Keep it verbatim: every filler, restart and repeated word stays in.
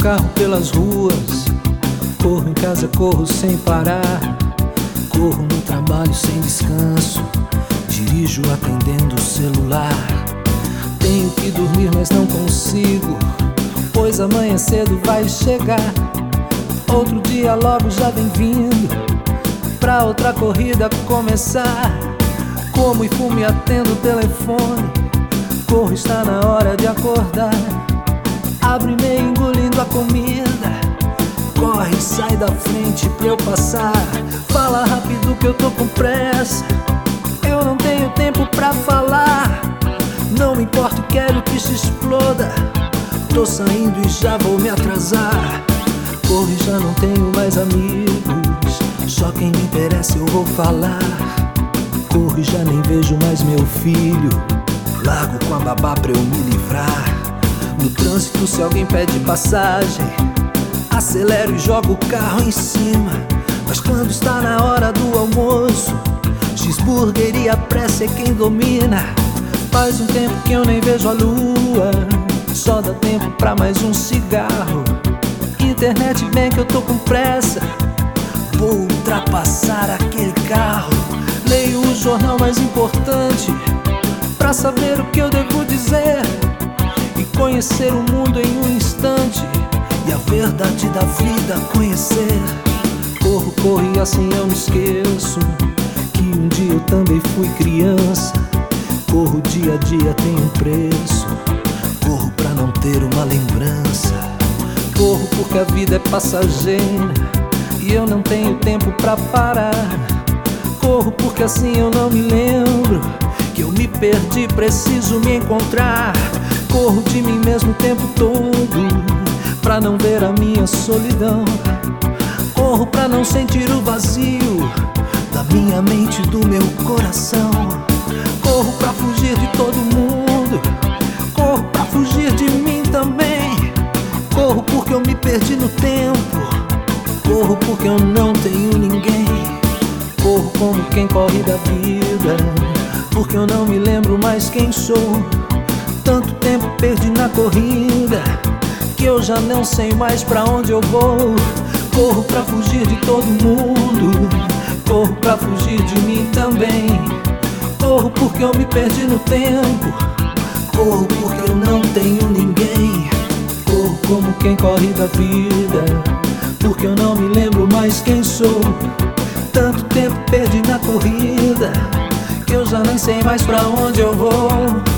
carro pelas ruas, corro em casa, corro sem parar, corro no trabalho sem descanso, dirijo atendendo o celular. Tenho que dormir, mas não consigo, pois amanhã cedo vai chegar. Outro dia logo já vem vindo, pra outra corrida começar. Como e fumo e atendo o telefone, corro, está na hora de acordar. Abre e meio engolindo a comida, corre, sai da frente pra eu passar. Fala rápido que eu tô com pressa, eu não tenho tempo pra falar. Não me importo, quero que se exploda, tô saindo e já vou me atrasar. Corro e já não tenho mais amigos, só quem me interessa eu vou falar. Corro e já nem vejo mais meu filho, largo com a babá pra eu me livrar. No trânsito, se alguém pede passagem, acelero e jogo o carro em cima. Mas quando está na hora do almoço, cheeseburger e a pressa é quem domina. Faz um tempo que eu nem vejo a lua, só dá tempo pra mais um cigarro. Internet bem que eu tô com pressa, vou ultrapassar aquele carro. Leio o jornal mais importante, pra saber o que eu devo dizer e conhecer o mundo em um instante, e a verdade da vida conhecer. Corro, corro e assim eu me esqueço que um dia eu também fui criança. Corro, dia a dia tem um preço, corro pra não ter uma lembrança. Corro porque a vida é passageira e eu não tenho tempo pra parar. Corro porque assim eu não me lembro que eu me perdi, preciso me encontrar. Corro de mim mesmo o tempo todo pra não ver a minha solidão. Corro pra não sentir o vazio da minha mente e do meu coração. Corro pra fugir de todo mundo, corro pra fugir de mim também. Corro porque eu me perdi no tempo, corro porque eu não tenho ninguém. Corro como quem corre da vida, porque eu não me lembro mais quem sou. Tanto tempo perdi na corrida que eu já não sei mais pra onde eu vou. Corro pra fugir de todo mundo, corro pra fugir de mim também. Corro porque eu me perdi no tempo, corro porque eu não tenho ninguém. Corro como quem corre da vida, porque eu não me lembro mais quem sou. Tanto tempo perdi na corrida que eu já nem sei mais pra onde eu vou.